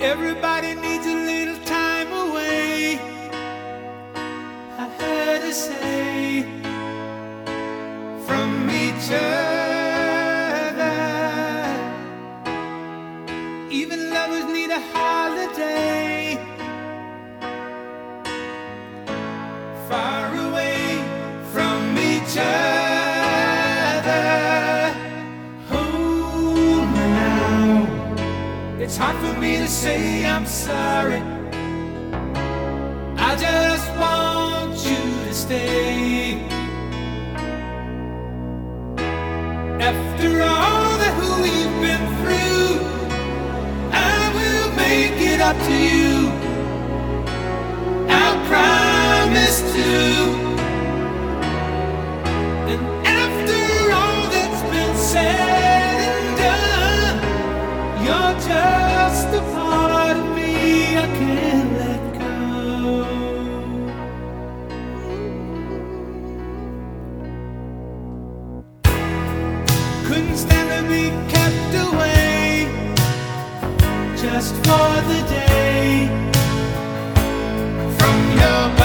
Everybody needs a little time away, I heard her say, from each other. Even lovers need a holiday, far away from each other. Hold me now, it's hard for me to say I'm sorry. I just want you to stay. After all that we've been through, I will make it up to you, I promise to. And after all that's been said and done, you're just a part of me I can't let go. Couldn't stand to be kept away just for the day from your